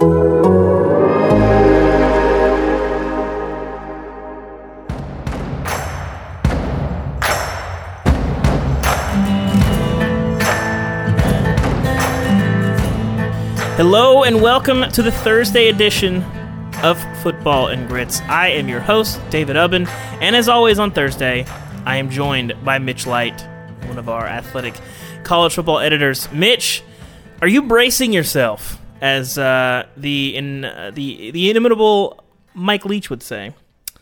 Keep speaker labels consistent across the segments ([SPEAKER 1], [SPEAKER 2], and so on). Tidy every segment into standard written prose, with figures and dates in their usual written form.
[SPEAKER 1] Hello and welcome to the Thursday edition of Football and Grits. I am your host, David Ubben, and as always on Thursday, I am joined by Mitch Light, one of our athletic college football editors. Mitch, are you bracing yourself, as the inimitable Mike Leach would say,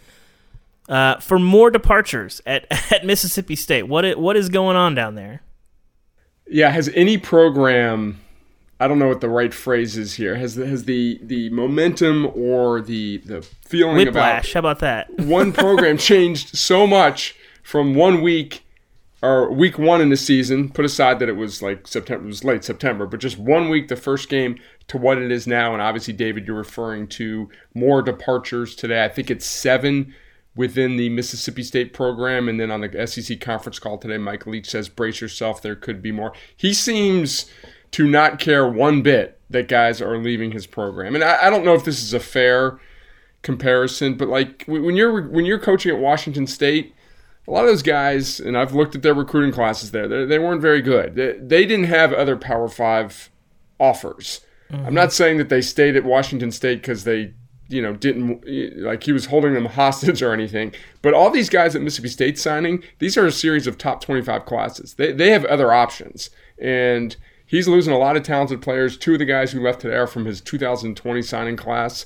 [SPEAKER 1] for more departures at Mississippi State? What is going on down there?
[SPEAKER 2] Yeah, has any program, I don't know what the right phrase is here, has the momentum or the feeling
[SPEAKER 1] Whiplash, how about that?
[SPEAKER 2] One program changed so much from 1 week or week one in the season, put aside that it was like September, it was late September, but just 1 week, the first game, to what it is now. And obviously, David, you're referring to more departures today. I think it's 7 within the Mississippi State program. And then on the SEC conference call today, Mike Leach says, brace yourself, there could be more. He seems to not care one bit that guys are leaving his program. And I don't know if this is a fair comparison, but like when you're coaching at Washington State, a lot of those guys, and I've looked at their recruiting classes there, they weren't very good. They didn't have other Power 5 offers. Mm-hmm. I'm not saying that they stayed at Washington State because they, didn't, like he was holding them hostage or anything. But all these guys at Mississippi State signing, these are a series of top 25 classes. They have other options. And he's losing a lot of talented players. 2 of the guys who left today are from his 2020 signing class.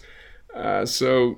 [SPEAKER 2] So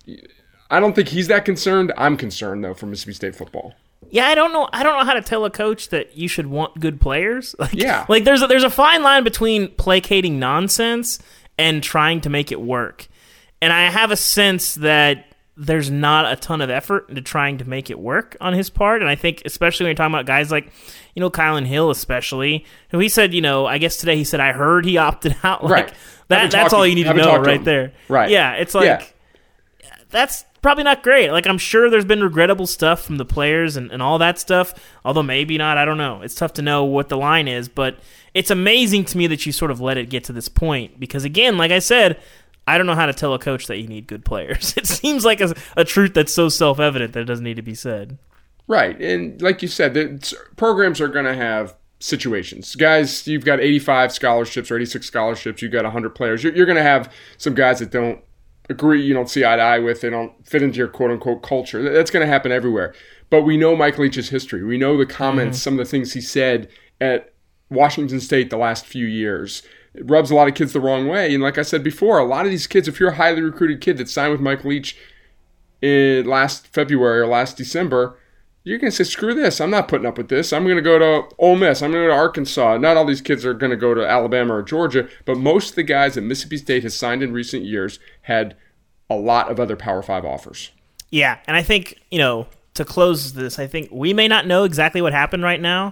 [SPEAKER 2] I don't think he's that concerned. I'm concerned, though, for Mississippi State football.
[SPEAKER 1] Yeah, I don't know how to tell a coach that you should want good players.
[SPEAKER 2] Like
[SPEAKER 1] there's a fine line between placating nonsense and trying to make it work. And I have a sense that there's not a ton of effort into trying to make it work on his part. And I think especially when you're talking about guys like, Kylan Hill especially, who he said, I guess today he said, I heard he opted out. Like,
[SPEAKER 2] right.
[SPEAKER 1] That's all you need to know right there.
[SPEAKER 2] Right.
[SPEAKER 1] Yeah, it's like, that's probably not great. Like, I'm sure there's been regrettable stuff from the players and all that stuff, although maybe not. I don't know. It's tough to know what the line is, but it's amazing to me that you sort of let it get to this point because, again, like I said, I don't know how to tell a coach that you need good players. It seems like a truth that's so self-evident that it doesn't need to be said.
[SPEAKER 2] Right, and like you said, programs are going to have situations. Guys, you've got 85 scholarships or 86 scholarships, you've got 100 players. You're going to have some guys that don't agree, you don't see eye to eye with, they don't fit into your quote-unquote culture. That's going to happen everywhere. But we know Mike Leach's history. We know the comments, some of the things he said at Washington State the last few years. It rubs a lot of kids the wrong way. And like I said before, a lot of these kids, if you're a highly recruited kid that signed with Mike Leach in last February or last December, you're going to say, screw this. I'm not putting up with this. I'm going to go to Ole Miss. I'm going to go to Arkansas. Not all these kids are going to go to Alabama or Georgia, but most of the guys that Mississippi State has signed in recent years had a lot of other Power 5 offers.
[SPEAKER 1] Yeah, and I think, to close this, I think we may not know exactly what happened right now.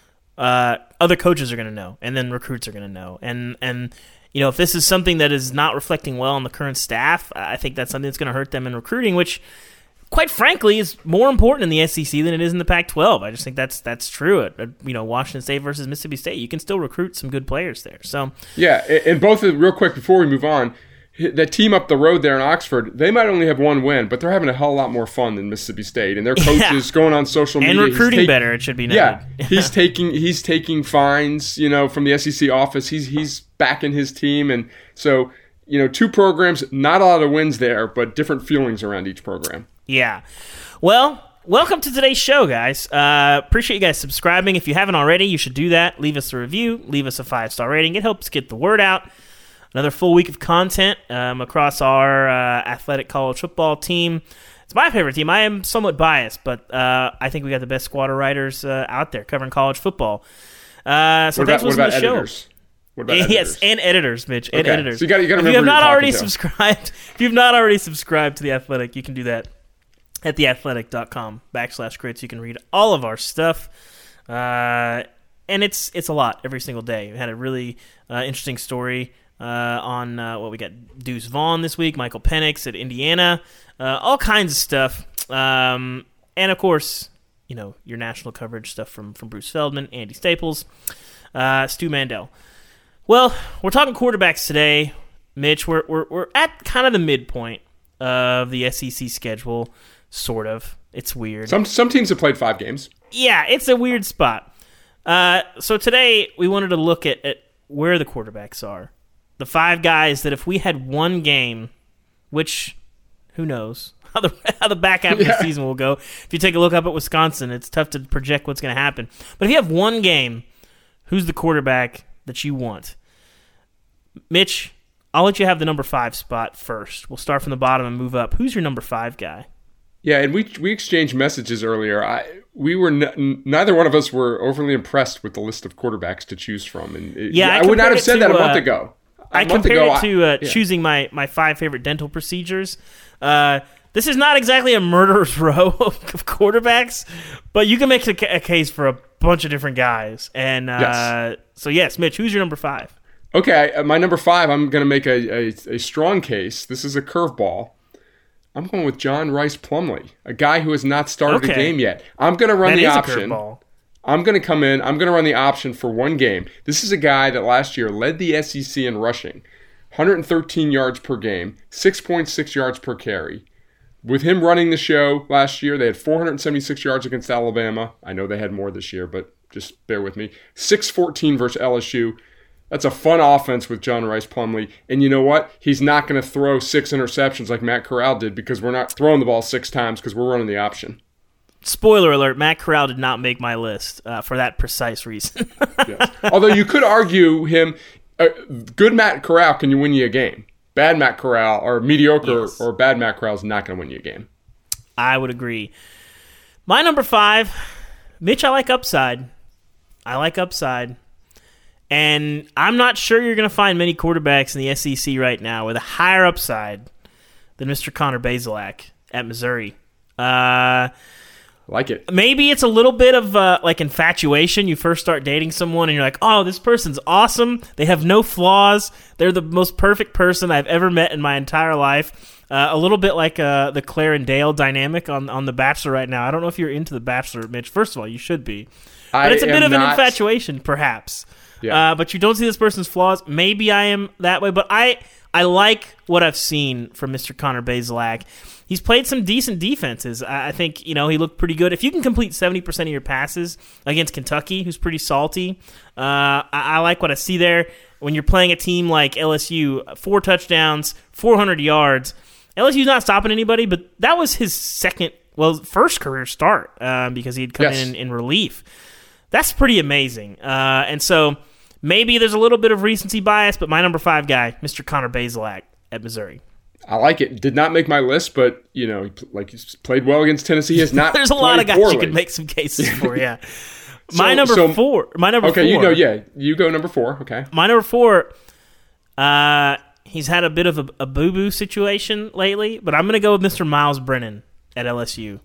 [SPEAKER 1] Other coaches are going to know, and then recruits are going to know. And if this is something that is not reflecting well on the current staff, I think that's something that's going to hurt them in recruiting, which, quite frankly, is more important in the SEC than it is in the Pac-12. I just think that's true. At Washington State versus Mississippi State, you can still recruit some good players there. So
[SPEAKER 2] yeah, and both of real quick before we move on, that team up the road there in Oxford, they might only have one win, but they're having a hell of a lot more fun than Mississippi State. And their coaches going on social media.
[SPEAKER 1] And recruiting better, it should be noted.
[SPEAKER 2] Yeah, he's taking fines, from the SEC office. He's backing his team. And so, 2 programs, not a lot of wins there, but different feelings around each program.
[SPEAKER 1] Yeah. Well, welcome to today's show, guys. Appreciate you guys subscribing. If you haven't already, you should do that. Leave us a review. Leave us a 5-star rating. It helps get the word out. Another full week of content across our athletic college football team. It's my favorite team. I am somewhat biased, but I think we got the best squad of writers out there covering college football. So thanks for listening to the show.
[SPEAKER 2] Editors? What about editors?
[SPEAKER 1] Yes, and editors, Mitch, and editors.
[SPEAKER 2] So you got to remember
[SPEAKER 1] if you have not already subscribed, if you've not already subscribed to The Athletic, you can do that at theathletic.com/grits. You can read all of our stuff. And it's a lot every single day. We had a really interesting story on what we got Deuce Vaughn this week, Michael Penix at Indiana, all kinds of stuff. And of course, your national coverage stuff from Bruce Feldman, Andy Staples, Stu Mandel. Well, we're talking quarterbacks today. Mitch, we're at kind of the midpoint of the SEC schedule, sort of. It's weird.
[SPEAKER 2] Some teams have played 5 games.
[SPEAKER 1] Yeah, it's a weird spot. So today we wanted to look at where the quarterbacks are. The 5 guys that if we had one game, which who knows how the back half of the season will go. If you take a look up at Wisconsin, it's tough to project what's going to happen. But if you have one game, who's the quarterback that you want? Mitch, I'll let you have the number 5 spot first. We'll start from the bottom and move up. Who's your number 5 guy?
[SPEAKER 2] Yeah, and we exchanged messages earlier. Neither one of us were overly impressed with the list of quarterbacks to choose from. And I would not have said that a month ago.
[SPEAKER 1] I compared it to choosing my 5 favorite dental procedures. This is not exactly a murderer's row of quarterbacks, but you can make a case for a bunch of different guys. And so, yes, Mitch, who's your number 5?
[SPEAKER 2] Okay, my number 5, I'm going to make a strong case. This is a curveball. I'm going with John Rice Plumlee, a guy who has not started a game yet. I'm going to run the option. I'm going to come in. I'm going to run the option for one game. This is a guy that last year led the SEC in rushing, 113 yards per game, 6.6 yards per carry. With him running the show last year, they had 476 yards against Alabama. I know they had more this year, but just bear with me. 6-14 versus LSU. That's a fun offense with John Rice Plumlee. And you know what? He's not going to throw 6 interceptions like Matt Corral did because we're not throwing the ball 6 times because we're running the option.
[SPEAKER 1] Spoiler alert, Matt Corral did not make my list for that precise reason.
[SPEAKER 2] Yes. Although you could argue him, good Matt Corral can win you a game. Bad Matt Corral or mediocre or bad Matt Corral is not going to win you a game.
[SPEAKER 1] I would agree. My number 5, Mitch, I like upside. And I'm not sure you're going to find many quarterbacks in the SEC right now with a higher upside than Mr. Connor Bazelak at Missouri.
[SPEAKER 2] Like it.
[SPEAKER 1] Maybe it's a little bit of like infatuation. You first start dating someone and you're like, oh, this person's awesome. They have no flaws. They're the most perfect person I've ever met in my entire life. A little bit like the Claire and Dale dynamic on The Bachelor right now. I don't know if you're into The Bachelor, Mitch. First of all, you should be. But it's a bit of an infatuation, perhaps. Yeah. But you don't see this person's flaws. Maybe I am that way, but I like what I've seen from Mr. Connor Bazelak. He's played some decent defenses. I think, he looked pretty good. If you can complete 70% of your passes against Kentucky, who's pretty salty, I like what I see there. When you're playing a team like LSU, 4 touchdowns, 400 yards, LSU's not stopping anybody, but that was his first career start because he had come in relief. That's pretty amazing. And so maybe there's a little bit of recency bias, but my number 5 guy, Mr. Connor Bazelak at Missouri.
[SPEAKER 2] I like it. Did not make my list, but, he's played well against Tennessee. He has not
[SPEAKER 1] There's a lot of guys poorly. You could make some cases for, yeah. My number 4.
[SPEAKER 2] Okay, you go number 4, okay.
[SPEAKER 1] My number 4, he's had a bit of a boo-boo situation lately, but I'm going to go with Mr. Miles Brennan at LSU.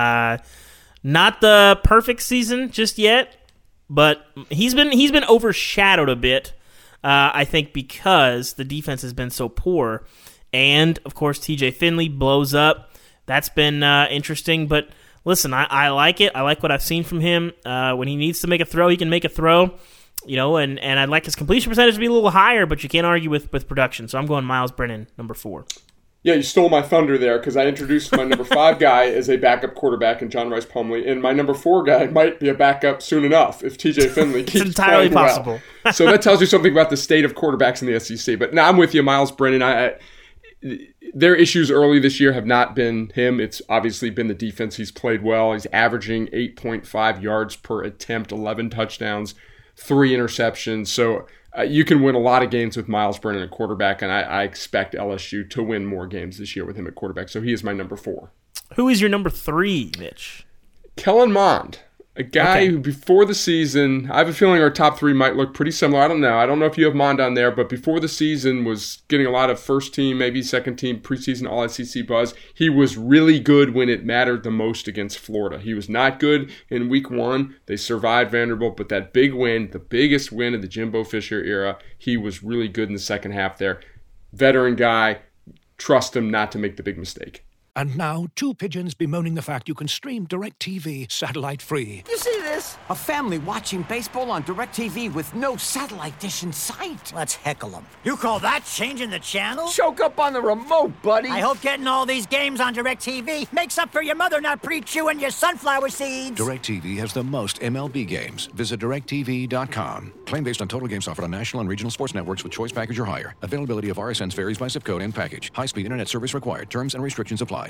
[SPEAKER 1] Not the perfect season just yet, but he's been overshadowed a bit, I think, because the defense has been so poor. And, of course, TJ Finley blows up. That's been interesting. But, listen, I like it. I like what I've seen from him. When he needs to make a throw, he can make a throw. And I'd like his completion percentage to be a little higher, but you can't argue with production. So I'm going Miles Brennan, number 4.
[SPEAKER 2] Yeah, you stole my thunder there because I introduced my number 5 guy as a backup quarterback in John Rice Plumlee, and my number 4 guy might be a backup soon enough if TJ Finley keeps
[SPEAKER 1] entirely
[SPEAKER 2] playing
[SPEAKER 1] possible.
[SPEAKER 2] Well. So that tells you something about the state of quarterbacks in the SEC. But now I'm with you, Miles Brennan. Their issues early this year have not been him. It's obviously been the defense. He's played well. He's averaging 8.5 yards per attempt, 11 touchdowns, 3 interceptions. So you can win a lot of games with Miles Brennan at quarterback, and I expect LSU to win more games this year with him at quarterback. So he is my number 4.
[SPEAKER 1] Who is your number 3, Mitch?
[SPEAKER 2] Kellen Mond. A guy who before the season, I have a feeling our top 3 might look pretty similar. I don't know if you have Mond on there, but before the season was getting a lot of first team, maybe second team, preseason All-SEC buzz. He was really good when it mattered the most against Florida. He was not good in week 1. They survived Vanderbilt, but that big win, the biggest win of the Jimbo Fisher era, he was really good in the second half there. Veteran guy, trust him not to make the big mistake.
[SPEAKER 3] And now, two pigeons bemoaning the fact you can stream DirecTV satellite-free.
[SPEAKER 4] You see this? A family watching baseball on DirecTV with no satellite dish in sight.
[SPEAKER 5] Let's heckle them. You call that changing the channel?
[SPEAKER 4] Choke up on the remote, buddy.
[SPEAKER 5] I hope getting all these games on DirecTV makes up for your mother not pre-chewing your sunflower seeds.
[SPEAKER 3] DirecTV has the most MLB games. Visit DirecTV.com. Claim based on total games offered on national and regional sports networks with choice package or higher. Availability of RSNs varies by zip code and package. High-speed internet service required. Terms and restrictions apply.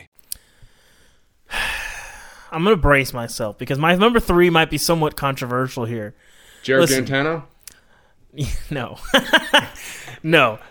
[SPEAKER 1] I'm going to brace myself because my number 3 might be somewhat controversial here.
[SPEAKER 2] Jared Gantano?
[SPEAKER 1] No. No.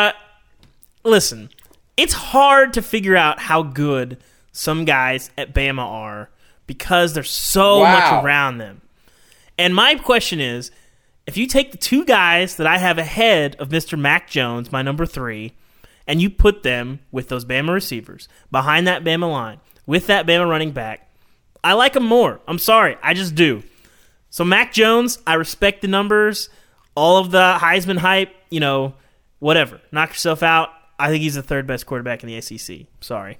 [SPEAKER 1] Listen, it's hard to figure out how good some guys at Bama are because there's so much around them. And my question is, if you take the 2 guys that I have ahead of Mr. Mac Jones, my number 3, and you put them with those Bama receivers, behind that Bama line, with that Bama running back, I like them more. I'm sorry. I just do. So Mac Jones, I respect the numbers, all of the Heisman hype, whatever. Knock yourself out. I think he's the 3rd best quarterback in the ACC. Sorry.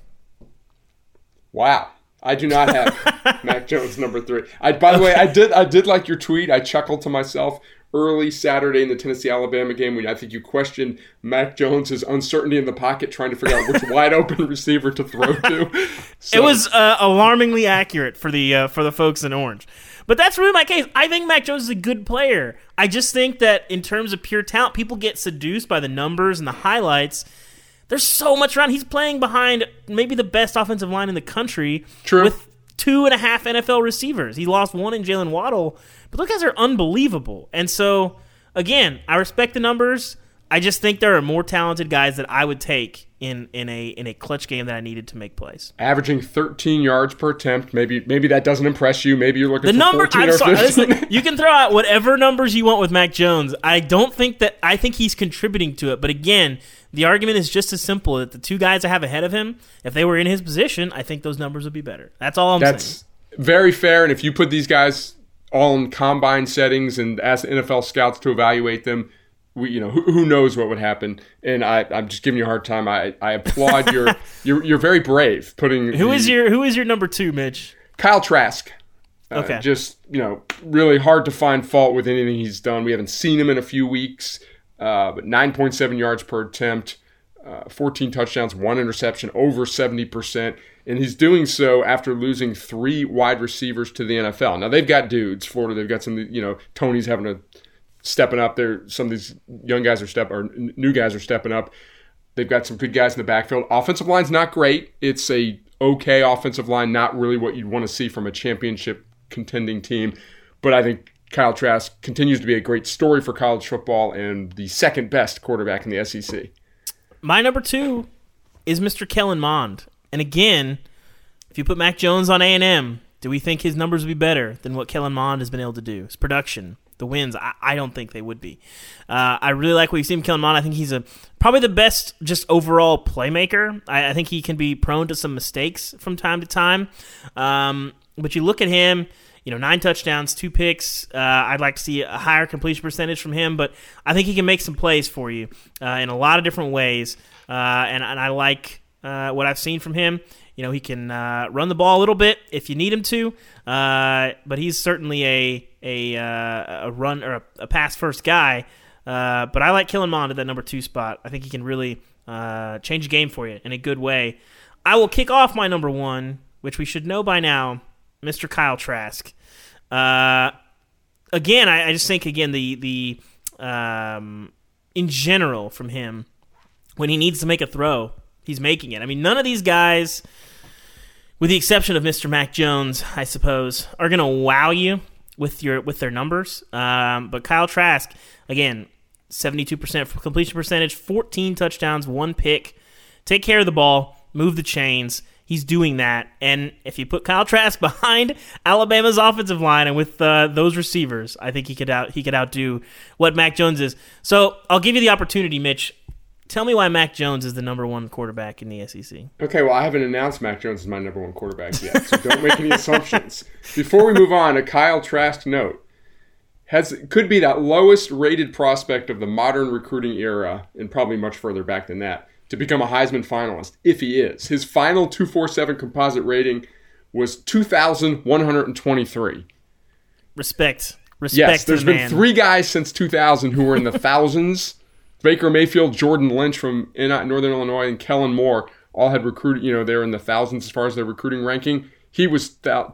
[SPEAKER 2] Wow. I do not have Mac Jones number 3. By the way, I did like your tweet. I chuckled to myself early Saturday in the Tennessee-Alabama game when I think you questioned Mac Jones' uncertainty in the pocket, trying to figure out which wide open receiver to throw to. So,
[SPEAKER 1] it was alarmingly accurate for the folks in orange. But that's really my case. I think Mac Jones is a good player. I just think that in terms of pure talent, people get seduced by the numbers and the highlights. There's so much around. He's playing behind maybe the best offensive line in the country.
[SPEAKER 2] True.
[SPEAKER 1] With 2.5 NFL receivers. He lost one in Jalen Waddle, but those guys are unbelievable. And so, again, I respect the numbers. I just think there are more talented guys that I would take in a clutch game that I needed to make plays.
[SPEAKER 2] Averaging 13 yards per attempt. Maybe that doesn't impress you. Maybe you're looking
[SPEAKER 1] the
[SPEAKER 2] for 14 or 15.
[SPEAKER 1] Listen, you can throw out whatever numbers you want with Mac Jones. I think he's contributing to it. But again, the argument is just as simple that the 2 guys I have ahead of him, if they were in his position, I think those numbers would be better. That's all I'm saying.
[SPEAKER 2] That's very fair. And if you put these guys all in combine settings and ask NFL scouts to evaluate them, who knows what would happen? And I'm just giving you a hard time. I applaud you're very brave putting.
[SPEAKER 1] Who is your number 2, Mitch?
[SPEAKER 2] Kyle Trask.
[SPEAKER 1] Okay.
[SPEAKER 2] Just really hard to find fault with anything he's done. We haven't seen him in a few weeks, but 9.7 yards per attempt, 14 touchdowns, 1 interception, over 70%, and he's doing so after losing 3 wide receivers to the NFL. Now they've got dudes. Florida, they've got some. Tony's having a stepping up there. Some of these young guys new guys are stepping up. They've got some good guys in the backfield. Offensive line's not great. It's a okay offensive line, not really what you'd want to see from a championship contending team. But I think Kyle Trask continues to be a great story for college football and the 2nd best quarterback in the SEC.
[SPEAKER 1] My number 2 is Mr. Kellen Mond. And again, if you put Mac Jones on A&M, do we think his numbers would be better than what Kellen Mond has been able to do? His production, the wins, I don't think they would be. I really like what you've seen from Kellen Mond. I think he's probably the best just overall playmaker. I think he can be prone to some mistakes from time to time. But you look at him, 9 touchdowns, 2 picks. I'd like to see a higher completion percentage from him, but I think he can make some plays for you in a lot of different ways. And I like what I've seen from him. He can run the ball a little bit if you need him to, but he's certainly a run or a pass first guy. But I like Kellen Mond at that number 2 spot. I think he can really change the game for you in a good way. I will kick off my number 1, which we should know by now, Mr. Kyle Trask. Again, I just think the in general from him, when he needs to make a throw, he's making it. I mean, none of these guys, with the exception of Mr. Mac Jones, I suppose, are going to wow you with their numbers. But Kyle Trask, again, 72% completion percentage, 14 touchdowns, 1 pick. Take care of the ball, move the chains. He's doing that. And if you put Kyle Trask behind Alabama's offensive line and with those receivers, I think he could outdo what Mac Jones is. So I'll give you the opportunity, Mitch. Tell me why Mac Jones is the number 1 quarterback in the SEC.
[SPEAKER 2] Okay, well, I haven't announced Mac Jones as my number 1 quarterback yet, so don't make any assumptions. Before we move on, a Kyle Trask note. Could be that lowest rated prospect of the modern recruiting era, and probably much further back than that. to become a Heisman finalist, if he is. His final 247 composite rating was 2,123.
[SPEAKER 1] Respect.
[SPEAKER 2] Yes,
[SPEAKER 1] to
[SPEAKER 2] there's
[SPEAKER 1] the
[SPEAKER 2] been
[SPEAKER 1] man.
[SPEAKER 2] 3 guys since 2000 who were in the thousands. Baker Mayfield, Jordan Lynch from Northern Illinois, and Kellen Moore all had recruited, they were in the thousands as far as their recruiting ranking. He was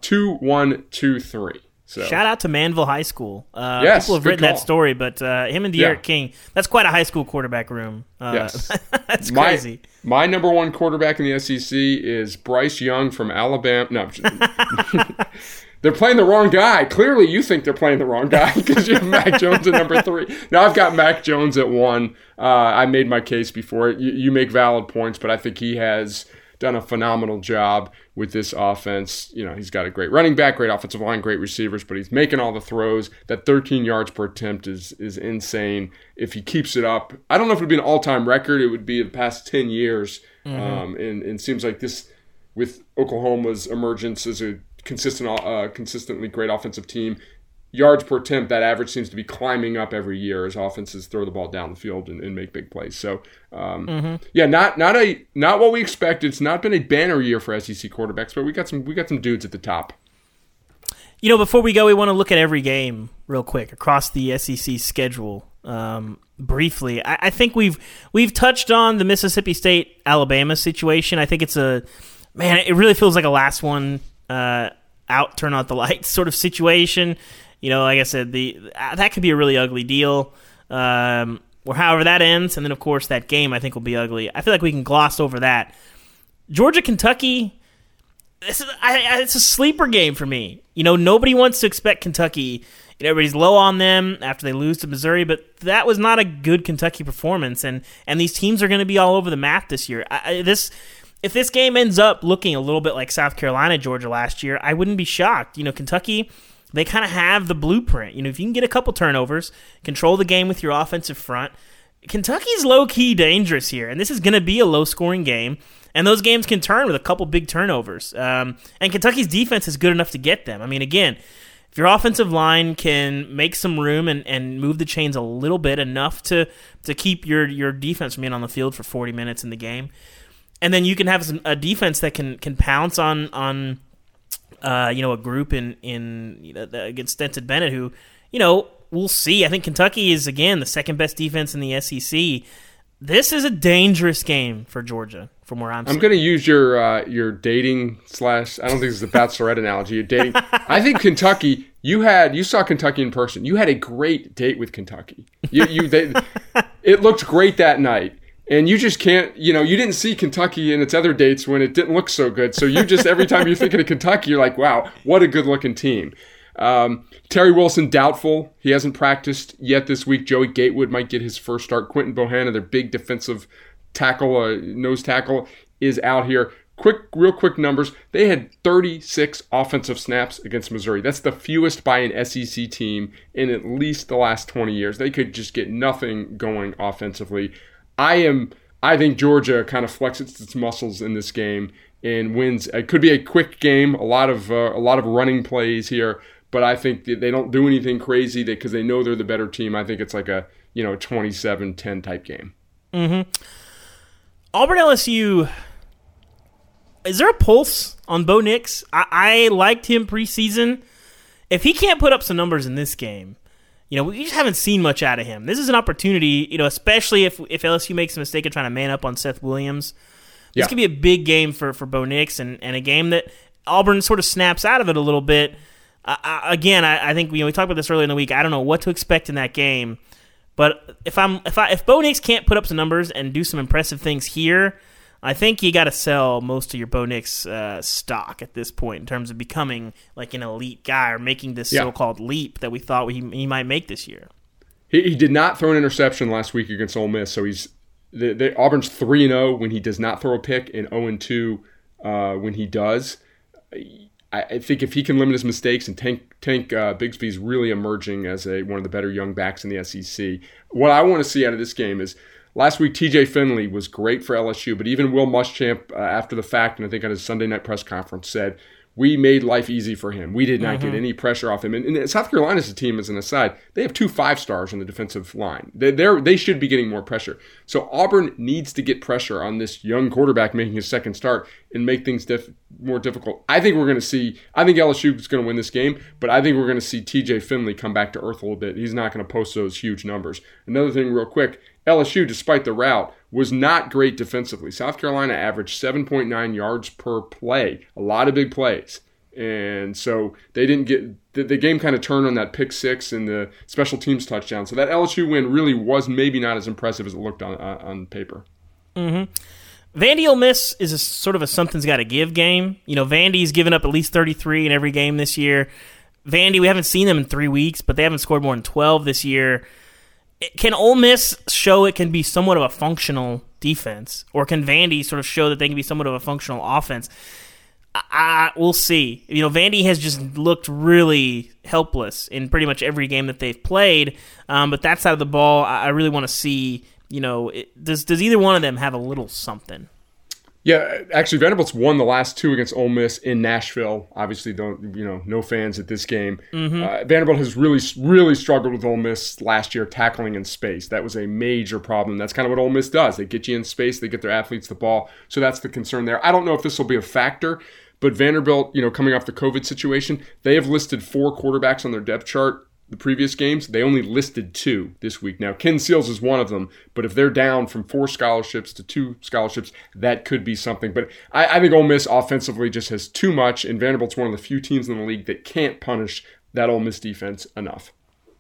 [SPEAKER 2] 2-1-2-3. So.
[SPEAKER 1] Shout out to Manville High School.
[SPEAKER 2] Yes,
[SPEAKER 1] people have written that story, but him and De'Aaron King, that's quite a high school quarterback room.
[SPEAKER 2] Yes.
[SPEAKER 1] That's crazy.
[SPEAKER 2] My number 1 quarterback in the SEC is Bryce Young from Alabama. No, they're playing the wrong guy. Clearly, you think they're playing the wrong guy because you have Mac Jones at number 3. Now, I've got Mac Jones at 1. I made my case before. You make valid points, but I think he has done a phenomenal job with this offense. He's got a great running back, great offensive line, great receivers, but he's making all the throws. That 13 yards per attempt is insane. If he keeps it up, I don't know if it would be an all-time record. It would be the past 10 years. And it seems like this, with Oklahoma's emergence as a consistently great offensive team, yards per attempt, that average seems to be climbing up every year as offenses throw the ball down the field and make big plays. So, not what we expected. It's not been a banner year for SEC quarterbacks, but we got some dudes at the top.
[SPEAKER 1] Before we go, we want to look at every game real quick across the SEC schedule briefly. I think we've touched on the Mississippi State Alabama situation. I think it really feels like a last one out, turn out the lights sort of situation. Like I said, that could be a really ugly deal, or however that ends. And then, of course, that game I think will be ugly. I feel like we can gloss over that. Georgia, Kentucky, it's a sleeper game for me. Nobody wants to expect Kentucky. Everybody's low on them after they lose to Missouri, but that was not a good Kentucky performance. And these teams are going to be all over the map this year. If this game ends up looking a little bit like South Carolina, Georgia last year, I wouldn't be shocked. Kentucky, they kind of have the blueprint. If you can get a couple turnovers, control the game with your offensive front, Kentucky's low-key dangerous here, and this is going to be a low-scoring game, and those games can turn with a couple big turnovers. And Kentucky's defense is good enough to get them. Again, if your offensive line can make some room and move the chains a little bit, enough to keep your defense from being on the field for 40 minutes in the game, and then you can have a defense that can pounce on a group against Stetson Bennett, who, we'll see. I think Kentucky is, again, the second best defense in the SEC. This is a dangerous game for Georgia, from where I'm sitting.
[SPEAKER 2] I'm going to use your dating / I don't think this is a Bachelorette analogy. You're dating. I think Kentucky. You saw Kentucky in person. You had a great date with Kentucky. It looked great that night. And you just can't, you didn't see Kentucky in its other dates when it didn't look so good. So you just, every time you're thinking of Kentucky, you're like, wow, what a good-looking team. Terry Wilson, doubtful. He hasn't practiced yet this week. Joey Gatewood might get his first start. Quentin Bohanna, their big defensive tackle, nose tackle, is out here. Real quick numbers. They had 36 offensive snaps against Missouri. That's the fewest by an SEC team in at least the last 20 years. They could just get nothing going offensively. I think Georgia kind of flexes its muscles in this game and wins. It could be a quick game, a lot of running plays here, but I think they don't do anything crazy because they know they're the better team. I think it's like a 27-10 type game.
[SPEAKER 1] Mm-hmm. Auburn LSU. Is there a pulse on Bo Nix? I liked him preseason. If he can't put up some numbers in this game, we just haven't seen much out of him. This is an opportunity, especially if LSU makes a mistake of trying to man up on Seth Williams. This could be a big game for Bo Nix and a game that Auburn sort of snaps out of it a little bit. I think we talked about this earlier in the week. I don't know what to expect in that game, but if Bo Nix can't put up some numbers and do some impressive things here, I think you got to sell most of your Bo Nix stock at this point in terms of becoming like an elite guy or making this so-called leap that we thought he might make this year.
[SPEAKER 2] He did not throw an interception last week against Ole Miss, so Auburn's 3-0 when he does not throw a pick and 0-2 when he does. I think if he can limit his mistakes and Tank Bigsby's really emerging as one of the better young backs in the SEC. What I want to see out of this game is last week TJ Finley was great for LSU, but even Will Muschamp after the fact, and I think on his Sunday night press conference said, we made life easy for him. We did not get any pressure off him. And South Carolina's a team, as an aside, they have 2 5-stars on the defensive line. They should be getting more pressure. So Auburn needs to get pressure on this young quarterback making his second start and make things more difficult. I think LSU is going to win this game, but I think we're going to see TJ Finley come back to earth a little bit. He's not going to post those huge numbers. Another thing real quick, LSU, despite the rout, was not great defensively. South Carolina averaged 7.9 yards per play, a lot of big plays. And so they didn't get the game kind of turned on that pick six and the special teams touchdown. So that LSU win really was maybe not as impressive as it looked on paper.
[SPEAKER 1] Vandy Ole Miss is sort of a something's got to give game. Vandy's given up at least 33 in every game this year. Vandy, we haven't seen them in 3 weeks, but they haven't scored more than 12 this year. Can Ole Miss show it can be somewhat of a functional defense, or can Vandy sort of show that they can be somewhat of a functional offense? We'll see. Vandy has just looked really helpless in pretty much every game that they've played. But that side of the ball, I really want to see. Does either one of them have a little something?
[SPEAKER 2] Yeah, actually, Vanderbilt's won the last 2 against Ole Miss in Nashville. Obviously, no fans at this game. Vanderbilt has really struggled with Ole Miss last year tackling in space. That was a major problem. That's kind of what Ole Miss does. They get you in space, they get their athletes the ball. So that's the concern there. I don't know if this will be a factor, but Vanderbilt, coming off the COVID situation, they have listed 4 quarterbacks on their depth chart. The previous games, they only listed 2 this week. Now, Ken Seals is one of them, but if they're down from 4 scholarships to 2 scholarships, that could be something. But I think Ole Miss offensively just has too much, and Vanderbilt's one of the few teams in the league that can't punish that Ole Miss defense enough.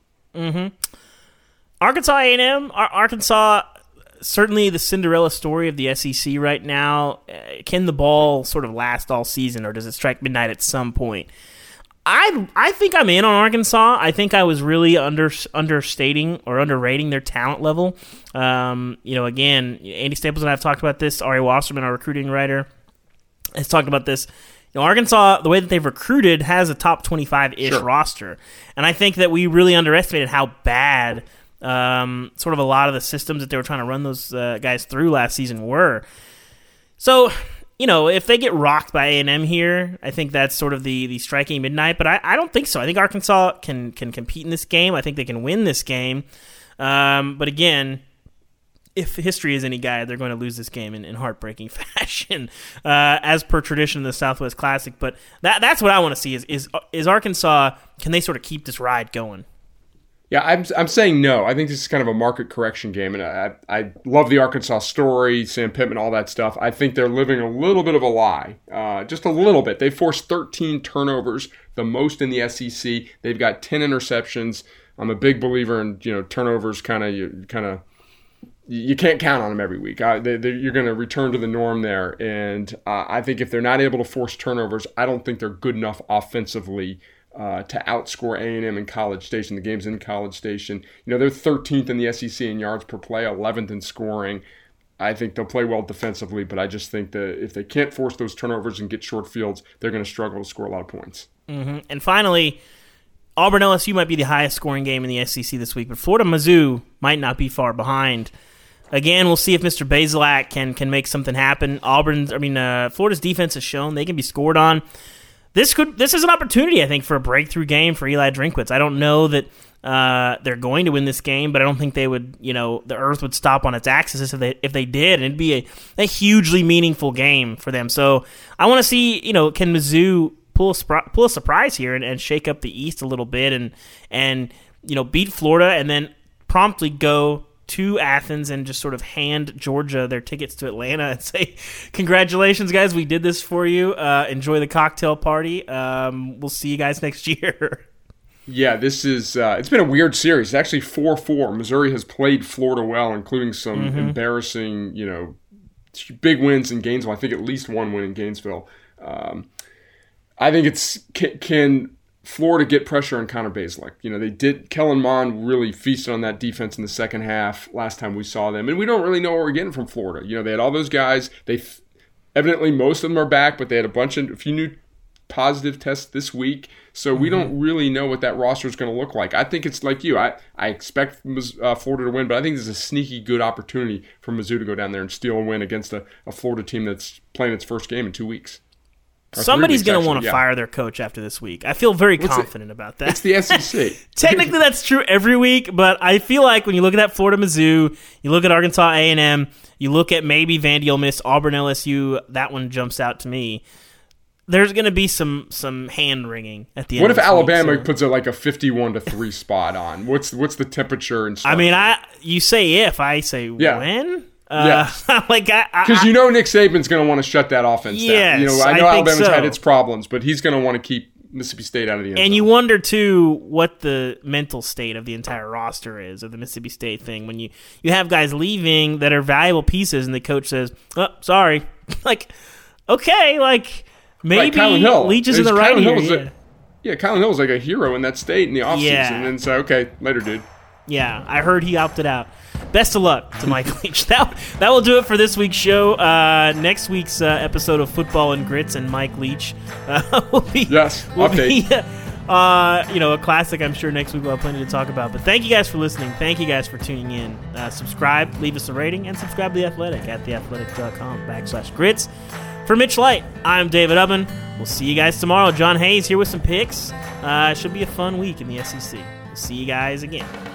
[SPEAKER 1] Arkansas A&M, Arkansas, certainly the Cinderella story of the SEC right now. Can the ball sort of last all season, or does it strike midnight at some point? I think I'm in on Arkansas. I think I was really understating or underrating their talent level. Again, Andy Staples and I have talked about this. Ari Wasserman, our recruiting writer, has talked about this. Arkansas, the way that they've recruited, has a top 25-ish roster. And I think that we really underestimated how bad sort of a lot of the systems that they were trying to run those guys through last season were. So, if they get rocked by A&M here, I think that's sort of the striking midnight. But I don't think so. I think Arkansas can compete in this game. I think they can win this game. But again, if history is any guide, they're going to lose this game in heartbreaking fashion, as per tradition in the Southwest Classic. But that's what I want to see is Arkansas, can they sort of keep this ride going?
[SPEAKER 2] Yeah, I'm saying no. I think this is kind of a market correction game, and I love the Arkansas story, Sam Pittman, all that stuff. I think they're living a little bit of a lie, just a little bit. They forced 13 turnovers, the most in the SEC. They've got 10 interceptions. I'm a big believer in turnovers. You can't count on them every week. You're going to return to the norm there, and I think if they're not able to force turnovers, I don't think they're good enough offensively to outscore A&M in College Station. The game's in College Station. They're 13th in the SEC in yards per play, 11th in scoring. I think they'll play well defensively, but I just think that if they can't force those turnovers and get short fields, they're going to struggle to score a lot of points.
[SPEAKER 1] And finally, Auburn LSU might be the highest scoring game in the SEC this week, but Florida Mizzou might not be far behind. Again, we'll see if Mr. Bazelak can make something happen. Florida's defense has shown they can be scored on. This is an opportunity, I think, for a breakthrough game for Eli Drinkwitz. I don't know that they're going to win this game, but I don't think they would. The earth would stop on its axis if they did, and it'd be a hugely meaningful game for them. So I want to see, can Mizzou pull a surprise here and shake up the East a little bit and beat Florida, and then promptly go to Athens and just sort of hand Georgia their tickets to Atlanta and say, congratulations, guys, we did this for you. Enjoy the cocktail party. We'll see you guys next year.
[SPEAKER 2] Yeah, this is it's been a weird series. It's actually 4-4. Missouri has played Florida well, including some embarrassing, big wins in Gainesville. I think at least one win in Gainesville. I think can Florida get pressure on Connor Bazelak. They did. Kellen Mond really feasted on that defense in the second half last time we saw them, and we don't really know what we're getting from Florida. They had all those guys. Evidently most of them are back, but they had a few new positive tests this week, so we don't really know what that roster is going to look like. I think it's like you. I expect Florida to win, but I think there's a sneaky good opportunity for Mizzou to go down there and steal a win against a Florida team that's playing its first game in 2 weeks.
[SPEAKER 1] Somebody's going to
[SPEAKER 2] actually,
[SPEAKER 1] want to fire their coach after this week. I feel very confident about that.
[SPEAKER 2] It's the SEC.
[SPEAKER 1] Technically, that's true every week, but I feel like when you look at that Florida Mizzou, you look at Arkansas A&M, you look at maybe Vandy, Ole Miss, Auburn, LSU, that one jumps out to me. There's going to be some hand-wringing at the end.
[SPEAKER 2] What
[SPEAKER 1] of
[SPEAKER 2] if
[SPEAKER 1] this
[SPEAKER 2] Alabama
[SPEAKER 1] week, so.
[SPEAKER 2] puts a 51-3 spot on? What's the temperature and stuff?
[SPEAKER 1] I mean, you say if, I say when?
[SPEAKER 2] Because Nick Saban's going to want to shut that offense down. I know Alabama's had its problems, but he's going to want to keep Mississippi State out of the end zone.
[SPEAKER 1] And you wonder too what the mental state of the entire roster is of the Mississippi State thing when you have guys leaving that are valuable pieces, and the coach says, "Oh, sorry," maybe Leach is in the right here.
[SPEAKER 2] Kylan Hill's like a hero in that state in the offseason, and then say, "Okay, later, dude."
[SPEAKER 1] Yeah, I heard he opted out. Best of luck to Mike Leach. That will do it for this week's show. Next week's episode of Football and Grits and Mike Leach will be
[SPEAKER 2] update.
[SPEAKER 1] A classic. I'm sure next week we'll have plenty to talk about. But thank you guys for listening. Thank you guys for tuning in. Subscribe, leave us a rating, and subscribe to The Athletic at theathletic.com/grits. For Mitch Light, I'm David Ubben. We'll see you guys tomorrow. John Hayes here with some picks. It should be a fun week in the SEC. We'll see you guys again.